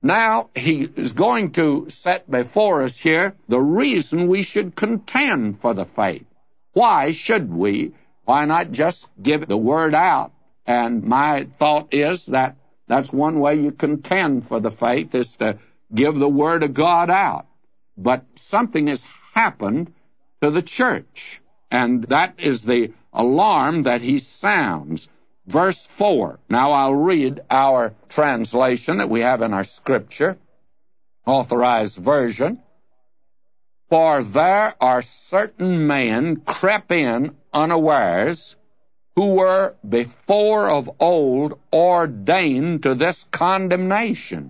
Now, he is going to set before us here the reason we should contend for the faith. Why should we? Why not just give the word out? And my thought is that that's one way you contend for the faith, is to give the word of God out. But something has happened to the church, and that is the alarm that he sounds. Verse 4. Now I'll read our translation that we have in our Scripture, Authorized Version. For there are certain men crept in unawares, who were before of old ordained to this condemnation,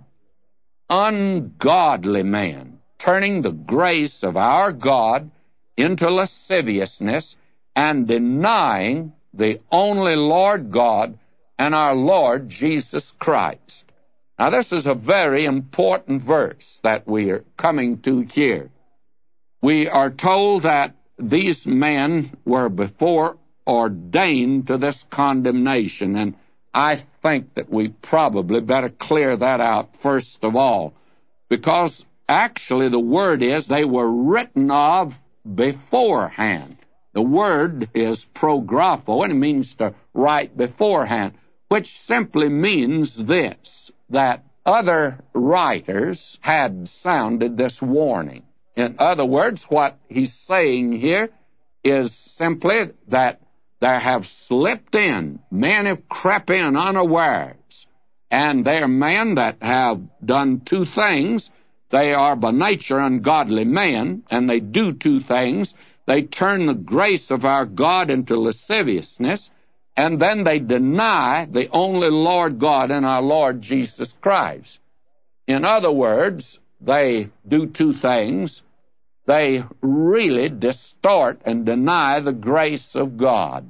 ungodly men, turning the grace of our God into lasciviousness, and denying the only Lord God and our Lord Jesus Christ. Now, this is a very important verse that we are coming to here. We are told that these men were before ordained to this condemnation, and I think that we probably better clear that out first of all, because actually the word is they were written of beforehand. The word is prographo, and it means to write beforehand, which simply means this, that other writers had sounded this warning. In other words, what he's saying here is simply that there have slipped in, men have crept in unawares, and they're men that have done two things. They are by nature ungodly men, and they do two things. They turn the grace of our God into lasciviousness, and then they deny the only Lord God and our Lord Jesus Christ. In other words, they do two things. They really distort and deny the grace of God,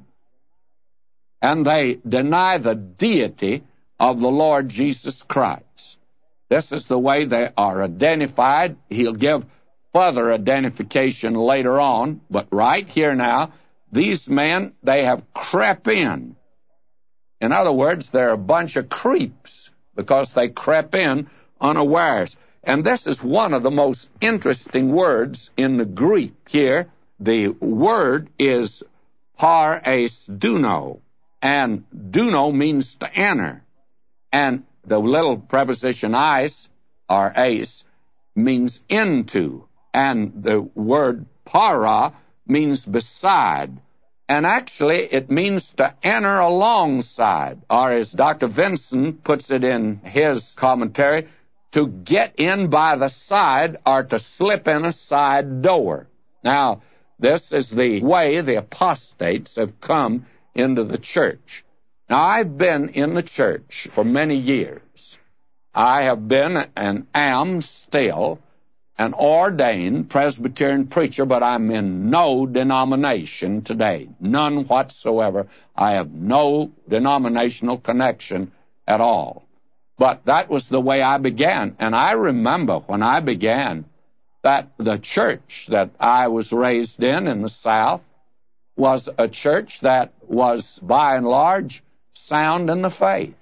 and they deny the deity of the Lord Jesus Christ. This is the way they are identified. He'll give further identification later on, but right here now, these men, they have crept in. In other words, they're a bunch of creeps because they crept in unawares. And this is one of the most interesting words in the Greek here. The word is paraisduno, and duno means to enter. And the little preposition eis, or ace, means into. And the word para means beside. And actually, it means to enter alongside, or as Dr. Vinson puts it in his commentary, to get in by the side or to slip in a side door. Now, this is the way the apostates have come into the church. Now, I've been in the church for many years. I have been and am still an ordained Presbyterian preacher, but I'm in no denomination today. None whatsoever. I have no denominational connection at all. But that was the way I began. And I remember when I began that the church that I was raised in the South, was a church that was, by and large, sound in the faith.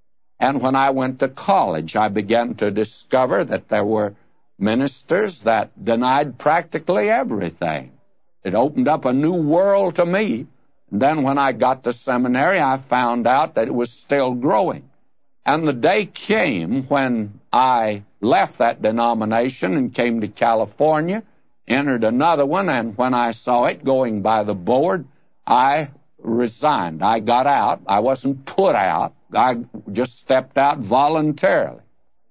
And when I went to college, I began to discover that there were ministers that denied practically everything. It opened up a new world to me. And then when I got to seminary, I found out that it was still growing. And the day came when I left that denomination and came to California, entered another one, and when I saw it going by the board, I resigned. I got out. I wasn't put out. I just stepped out voluntarily.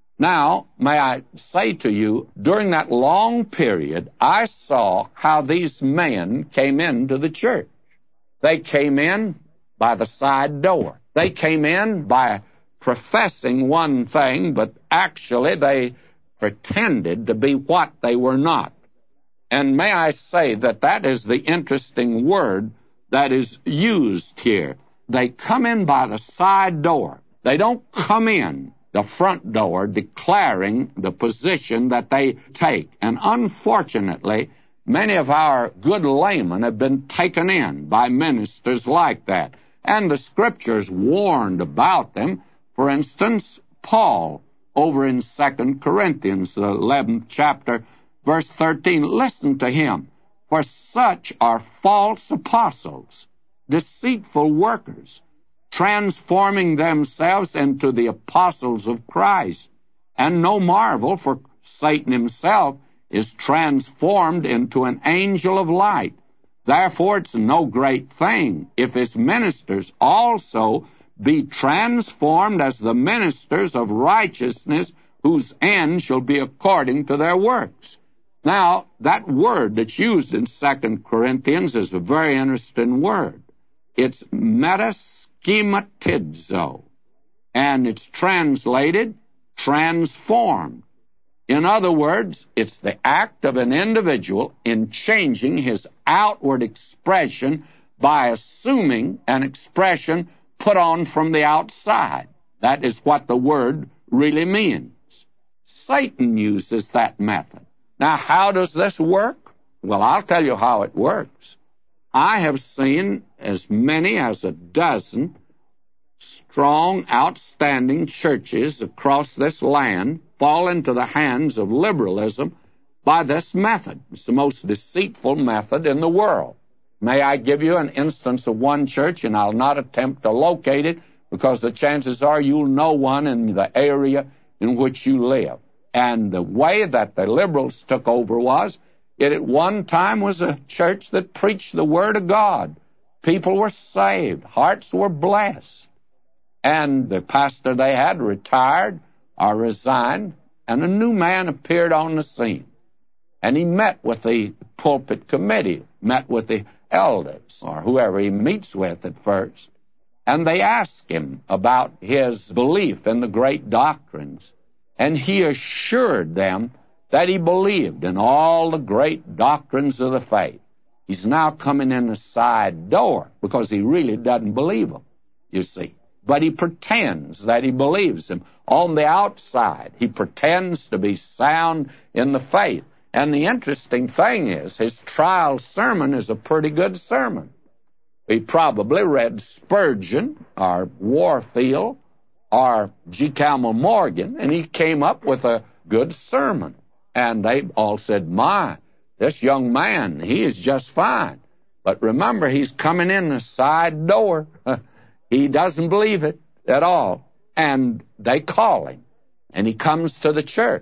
Now, may I say to you, during that long period, I saw how these men came into the church. They came in by the side door. They came in by professing one thing, but actually they pretended to be what they were not. And may I say that that is the interesting word that is used here. They come in by the side door. They don't come in the front door declaring the position that they take. And unfortunately, many of our good laymen have been taken in by ministers like that. And the Scriptures warned about them. For instance, Paul, over in 2 Corinthians, the 11th chapter, verse 13. Listen to him. For such are false apostles, deceitful workers, transforming themselves into the apostles of Christ. And no marvel, for Satan himself is transformed into an angel of light. Therefore it's no great thing if his ministers also be transformed as the ministers of righteousness, whose end shall be according to their works. Now, that word that's used in 2 Corinthians is a very interesting word. It's metaschematizo, and it's translated transformed. In other words, it's the act of an individual in changing his outward expression by assuming an expression put on from the outside. That is what the word really means. Satan uses that method. Now, how does this work? Well, I'll tell you how it works. I have seen as many as a dozen strong, outstanding churches across this land fall into the hands of liberalism by this method. It's the most deceitful method in the world. May I give you an instance of one church, and I'll not attempt to locate it because the chances are you'll know one in the area in which you live. And the way that the liberals took over was, it at one time was a church that preached the Word of God. People were saved. Hearts were blessed. And the pastor they had retired or resigned, and a new man appeared on the scene. And he met with the pulpit committee, met with the elders, or whoever he meets with at first. And they asked him about his belief in the great doctrines. And he assured them that he believed in all the great doctrines of the faith. He's now coming in the side door because he really doesn't believe them, you see. But he pretends that he believes them. On the outside, he pretends to be sound in the faith. And the interesting thing is, his trial sermon is a pretty good sermon. He probably read Spurgeon or Warfield or G. Campbell Morgan, and he came up with a good sermon. And they all said, my, this young man, he is just fine. But remember, he's coming in the side door. He doesn't believe it at all. And they call him, and he comes to the church.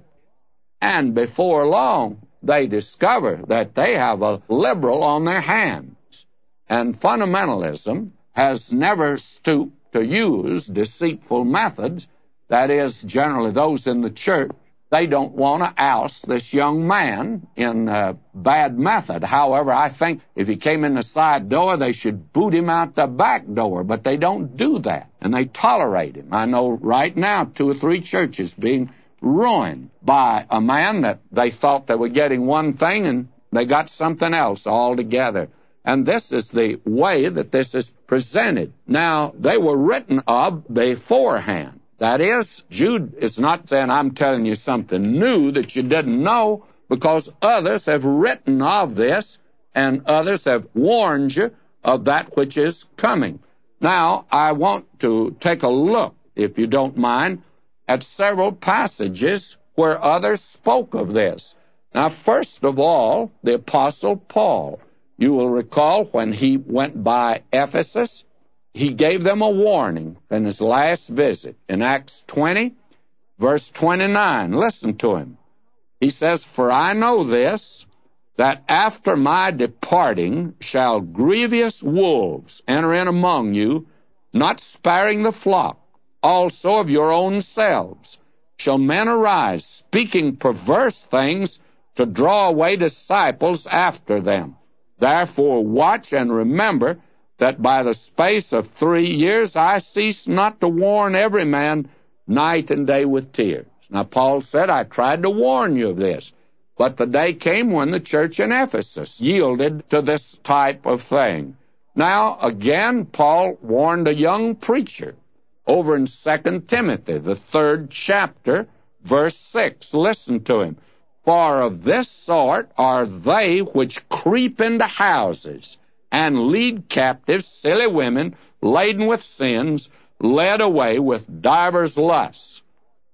And before long, they discover that they have a liberal on their hands. And fundamentalism has never stooped to use deceitful methods. That is, generally those in the church, they don't want to oust this young man in a bad method. However, I think if he came in the side door, they should boot him out the back door. But they don't do that, and they tolerate him. I know right now 2 or 3 churches being ruined by a man that they thought they were getting one thing, and they got something else altogether. And this is the way that this is presented. Now, they were written of beforehand. That is, Jude is not saying, I'm telling you something new that you didn't know, because others have written of this, and others have warned you of that which is coming. Now, I want to take a look, if you don't mind, at several passages where others spoke of this. Now, first of all, the Apostle Paul. You will recall when he went by Ephesus, he gave them a warning in his last visit. In Acts 20, verse 29, listen to him. He says, For I know this, that after my departing shall grievous wolves enter in among you, not sparing the flock. Also of your own selves shall men arise, speaking perverse things to draw away disciples after them. Therefore watch and remember that by the space of 3 years I cease not to warn every man night and day with tears. Now Paul said, I tried to warn you of this, but the day came when the church in Ephesus yielded to this type of thing. Now again, Paul warned a young preacher over in 2 Timothy, the 3rd chapter, verse 6. Listen to him. For of this sort are they which creep into houses and lead captive silly women laden with sins, led away with divers lusts.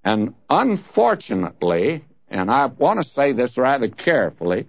And unfortunately, and I want to say this rather carefully,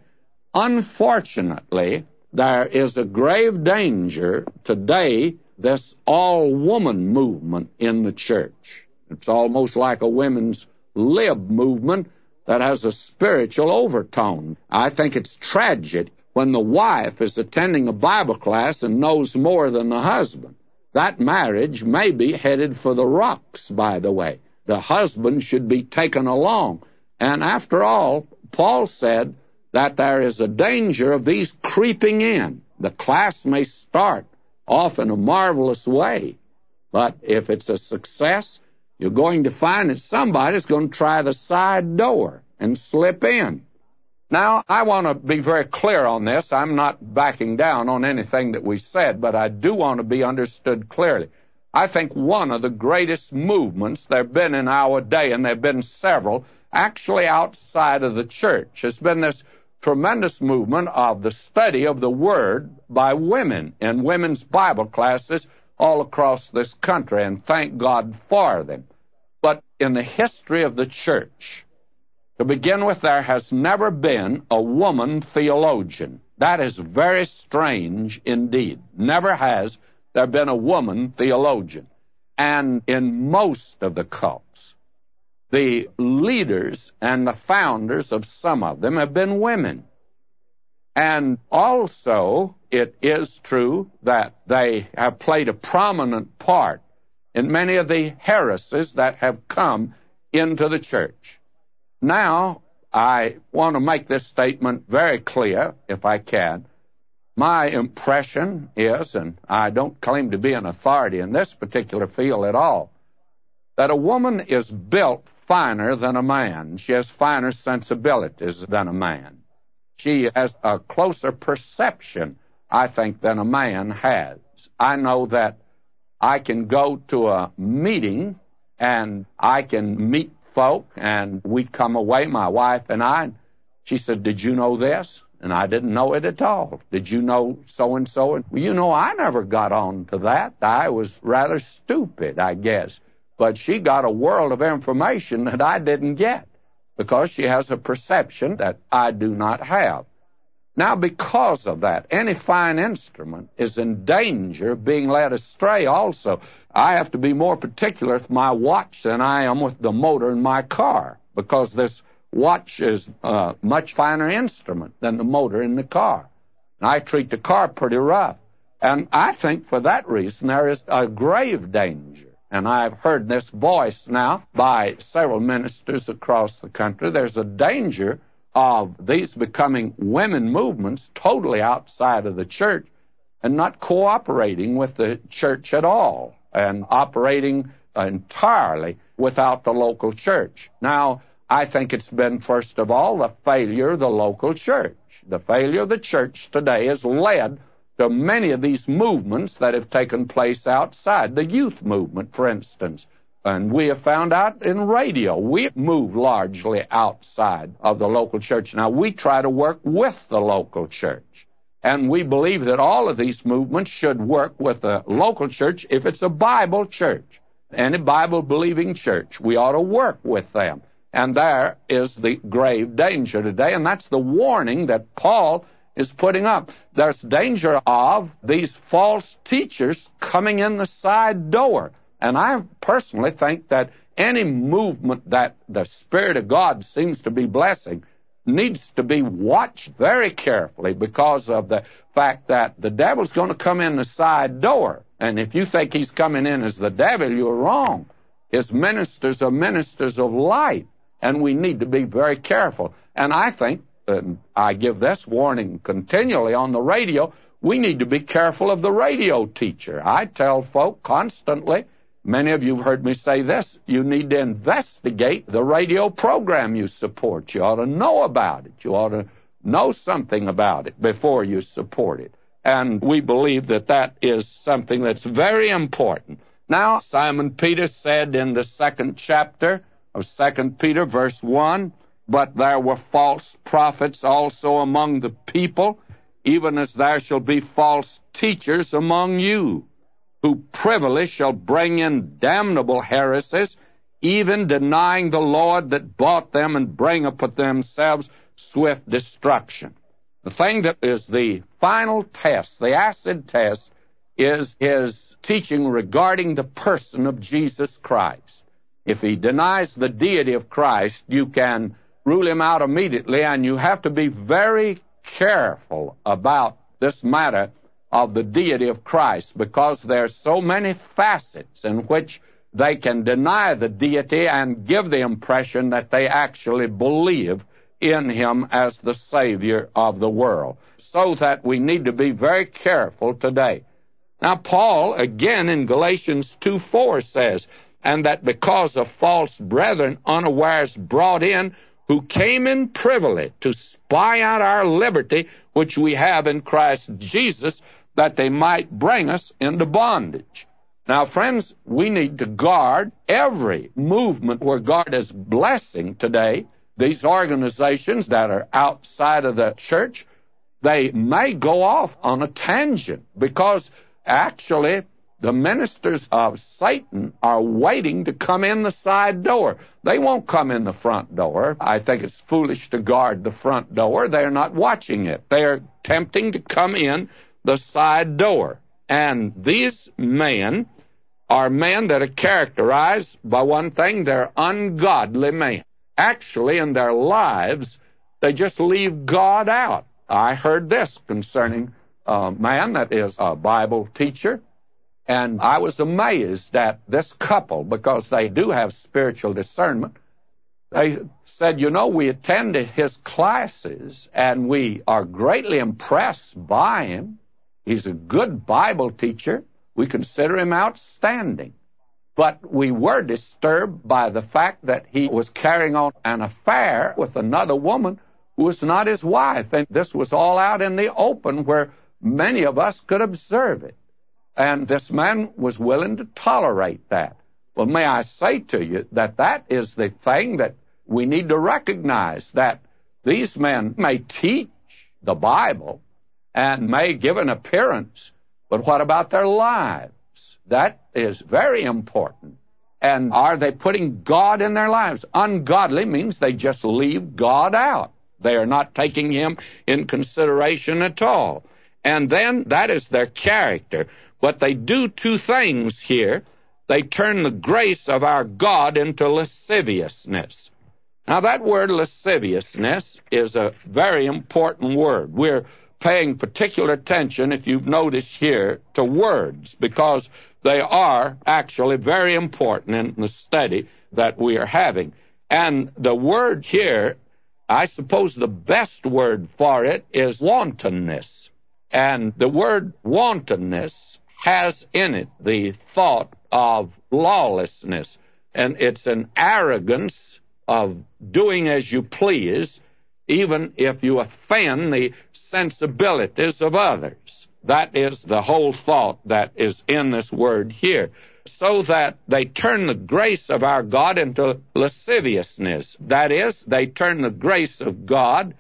unfortunately, there is a grave danger today, this all-woman movement in the church. It's almost like a women's lib movement that has a spiritual overtone. I think it's tragic when the wife is attending a Bible class and knows more than the husband. That marriage may be headed for the rocks, by the way. The husband should be taken along. And after all, Paul said that there is a danger of these creeping in. The class may start off in a marvelous way, but if it's a success, you're going to find that somebody's going to try the side door and slip in. Now, I want to be very clear on this. I'm not backing down on anything that we said, but I do want to be understood clearly. I think one of the greatest movements there have been in our day, and there have been several, actually outside of the church, has been this tremendous movement of the study of the Word by women in women's Bible classes all across this country, and thank God for them. But in the history of the church, to begin with, there has never been a woman theologian. That is very strange indeed. Never has there been a woman theologian. And in most of the cults, the leaders and the founders of some of them have been women. And also, it is true that they have played a prominent part in many of the heresies that have come into the church. Now, I want to make this statement very clear, if I can. My impression is, and I don't claim to be an authority in this particular field at all, that a woman is built finer than a man. She has finer sensibilities than a man. She has a closer perception, I think, than a man has. I know that I can go to a meeting and I can meet folk, and we come away, my wife and I, and she said, "Did you know this?" And I didn't know it at all. "Did you know so-and-so?" And, well, you know, I never got on to that. I was rather stupid, I guess. But she got a world of information that I didn't get because she has a perception that I do not have. Now, because of that, any fine instrument is in danger of being led astray also. I have to be more particular with my watch than I am with the motor in my car, because this watch is a much finer instrument than the motor in the car. And I treat the car pretty rough. And I think for that reason there is a grave danger. And I've heard this voice now by several ministers across the country. There's a danger of these becoming women movements totally outside of the church and not cooperating with the church at all and operating entirely without the local church. Now, I think it's been, first of all, the failure of the local church. The failure of the church today has led to many of these movements that have taken place outside. The youth movement, for instance. And we have found out in radio, we move largely outside of the local church. Now, we try to work with the local church. And we believe that all of these movements should work with the local church if it's a Bible church. Any Bible-believing church, we ought to work with them. And there is the grave danger today, and that's the warning that Paul is putting up. There's danger of these false teachers coming in the side door. And I personally think that any movement that the Spirit of God seems to be blessing needs to be watched very carefully because of the fact that the devil's going to come in the side door. And if you think he's coming in as the devil, you're wrong. His ministers are ministers of light, and we need to be very careful. And I think, I give this warning continually on the radio, we need to be careful of the radio teacher. I tell folk constantly, many of you have heard me say this, you need to investigate the radio program you support. You ought to know about it. You ought to know something about it before you support it. And we believe that that is something that's very important. Now, Simon Peter said in the 2nd chapter of 2 Peter, verse 1, "But there were false prophets also among the people, even as there shall be false teachers among you, who privily shall bring in damnable heresies, even denying the Lord that bought them, and bring upon themselves swift destruction. The thing that is the final test, the acid test, is his teaching regarding the person of Jesus Christ. If he denies the deity of Christ, you can rule him out immediately, and you have to be very careful about this matter of the deity of Christ, because there are so many facets in which they can deny the deity and give the impression that they actually believe in him as the Savior of the world. So that we need to be very careful today. Now, Paul, again in Galatians 2:4 says, and that because of false brethren unawares brought in, who came in privily to spy out our liberty, which we have in Christ Jesus, that they might bring us into bondage. Now, friends, we need to guard every movement where God is blessing today. These organizations that are outside of the church, they may go off on a tangent, because actually the ministers of Satan are waiting to come in the side door. They won't come in the front door. I think it's foolish to guard the front door. They're not watching it. They're attempting to come in the side door. And these men are men that are characterized by one thing: they're ungodly men. Actually, in their lives, they just leave God out. I heard this concerning a man that is a Bible teacher, and I was amazed at this couple, because they do have spiritual discernment. They said, we attended his classes, and we are greatly impressed by him. He's a good Bible teacher. We consider him outstanding. But we were disturbed by the fact that he was carrying on an affair with another woman who was not his wife. And this was all out in the open where many of us could observe it. And this man was willing to tolerate that. Well, may I say to you that that is the thing that we need to recognize, that these men may teach the Bible and may give an appearance, but what about their lives? That is very important. And are they putting God in their lives? Ungodly means they just leave God out. They are not taking him in consideration at all. And then that is their character. But they do two things here. They turn the grace of our God into lasciviousness. Now, that word lasciviousness is a very important word. We're paying particular attention, if you've noticed here, to words, because they are actually very important in the study that we are having. And the word here, I suppose the best word for it is wantonness. And the word wantonness has in it the thought of lawlessness. And it's an arrogance of doing as you please, even if you offend the sensibilities of others. That is the whole thought that is in this word here. So that they turn the grace of our God into lasciviousness. That is, they turn the grace of God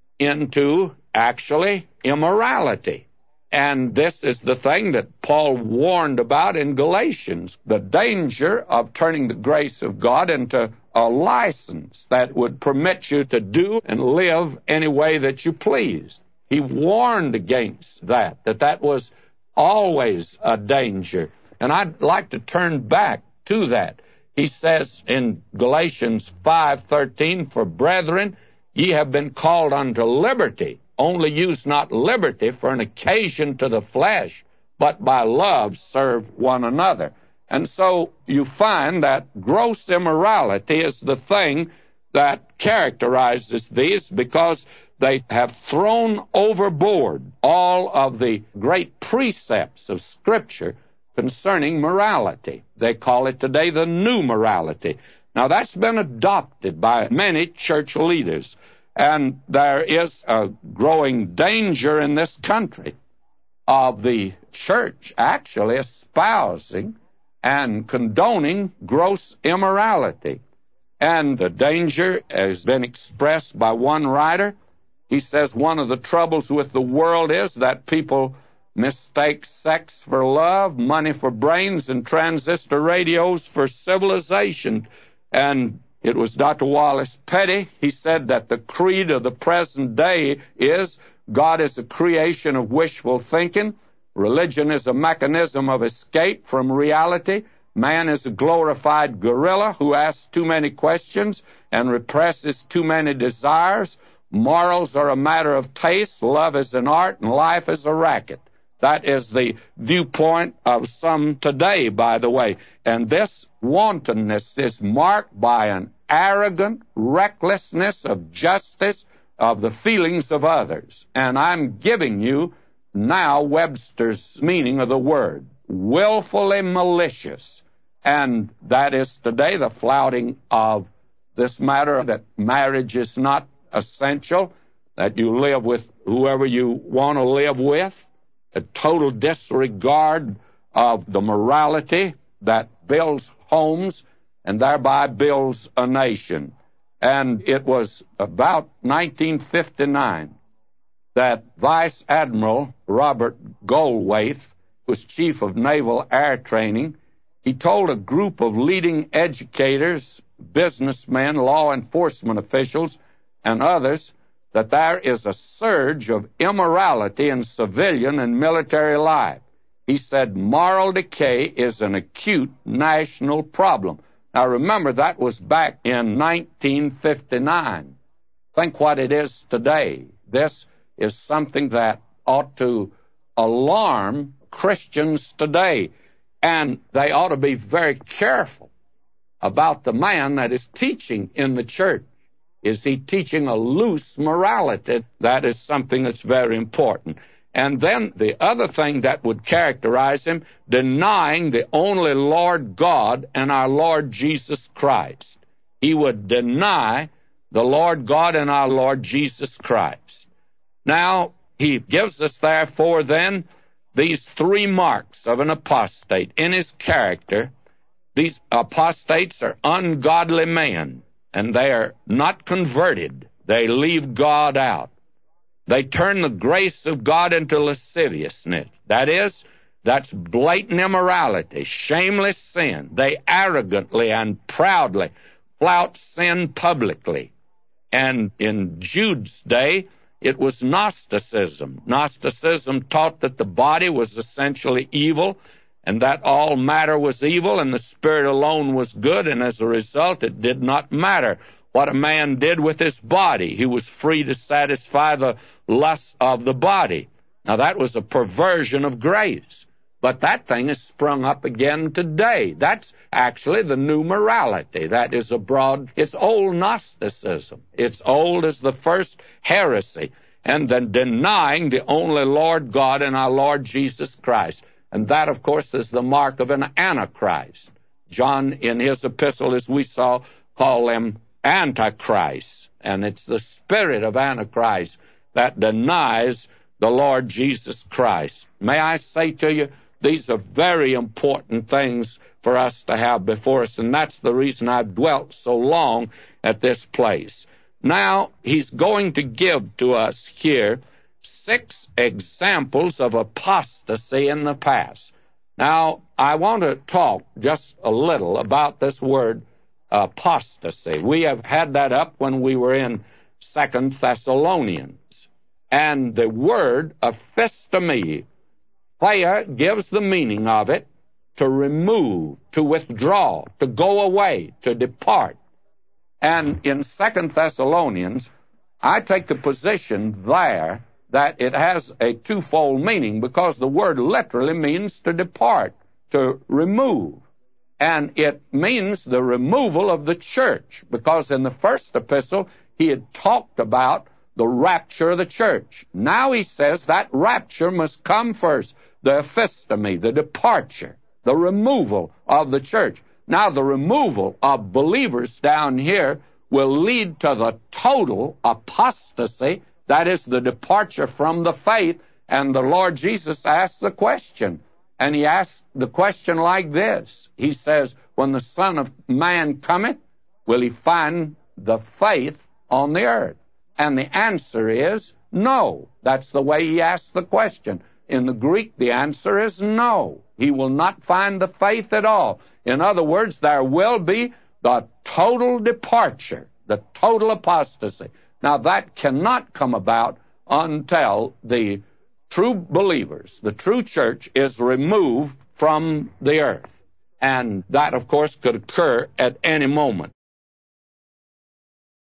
into actually immorality. And this is the thing that Paul warned about in Galatians, the danger of turning the grace of God into a license that would permit you to do and live any way that you please. He warned against that was always a danger. And I'd like to turn back to that. He says in Galatians 5:13, "For brethren, ye have been called unto liberty. Only use not liberty for an occasion to the flesh, but by love serve one another." And so you find that gross immorality is the thing that characterizes these, because they have thrown overboard all of the great precepts of Scripture concerning morality. They call it today the new morality. Now, that's been adopted by many church leaders, and there is a growing danger in this country of the church actually espousing and condoning gross immorality. And the danger has been expressed by one writer. He says one of the troubles with the world is that people mistake sex for love, money for brains, and transistor radios for civilization. And it was Dr. Wallace Petty. He said that the creed of the present day is God is a creation of wishful thinking. Religion is a mechanism of escape from reality. Man is a glorified gorilla who asks too many questions and represses too many desires. Morals are a matter of taste. Love is an art, and life is a racket. That is the viewpoint of some today, by the way. And this wantonness is marked by an arrogant recklessness of justice, of the feelings of others. And I'm giving you now Webster's meaning of the word, willfully malicious. And that is today the flouting of this matter that marriage is not essential, that you live with whoever you want to live with, a total disregard of the morality that builds homes and thereby builds a nation. And it was about 1959 that Vice Admiral Robert Goldthwait was chief of Naval Air Training. He told a group of leading educators, businessmen, law enforcement officials, and others that there is a surge of immorality in civilian and military life. He said moral decay is an acute national problem. Now remember, that was back in 1959. Think what it is today. This is something that ought to alarm Christians today, and they ought to be very careful about the man that is teaching in the church. Is he teaching a loose morality? That is something that's very important. And then the other thing that would characterize him, denying the only Lord God and our Lord Jesus Christ. He would deny the Lord God and our Lord Jesus Christ. Now, he gives us, therefore, then, these three marks of an apostate in his character. These apostates are ungodly men, and they are not converted. They leave God out. They turn the grace of God into lasciviousness. That is, that's blatant immorality, shameless sin. They arrogantly and proudly flout sin publicly. And in Jude's day, it was Gnosticism. Gnosticism taught that the body was essentially evil, and that all matter was evil, and the spirit alone was good, and as a result, it did not matter what a man did with his body. He was free to satisfy the lusts of the body. Now, that was a perversion of grace. But that thing has sprung up again today. That's actually the new morality. That is it's old Gnosticism. It's old as the first heresy. And then denying the only Lord God and our Lord Jesus Christ. And that, of course, is the mark of an Antichrist. John, in his epistle, as we saw, called them Antichrists. And it's the spirit of Antichrist that denies the Lord Jesus Christ. May I say to you, these are very important things for us to have before us, and that's the reason I've dwelt so long at this place. Now, he's going to give to us here 6 examples of apostasy in the past. Now, I want to talk just a little about this word apostasy. We have had that up when we were in 2 Thessalonians. And the word aphistemi, Thea gives the meaning of it, to remove, to withdraw, to go away, to depart. And in 2 Thessalonians, I take the position there that it has a twofold meaning, because the word literally means to depart, to remove. And it means the removal of the church, because in the first epistle, he had talked about the rapture of the church. Now he says that rapture must come first, the aphistemi, the departure, the removal of the church. Now the removal of believers down here will lead to the total apostasy, that is the departure from the faith. And the Lord Jesus asked the question, and he asked the question like this. He says, when the Son of Man cometh, will he find the faith on the earth? And the answer is no. That's the way he asked the question. In the Greek, the answer is no. He will not find the faith at all. In other words, there will be the total departure, the total apostasy. Now, that cannot come about until the true believers, the true church, is removed from the earth. And that, of course, could occur at any moment.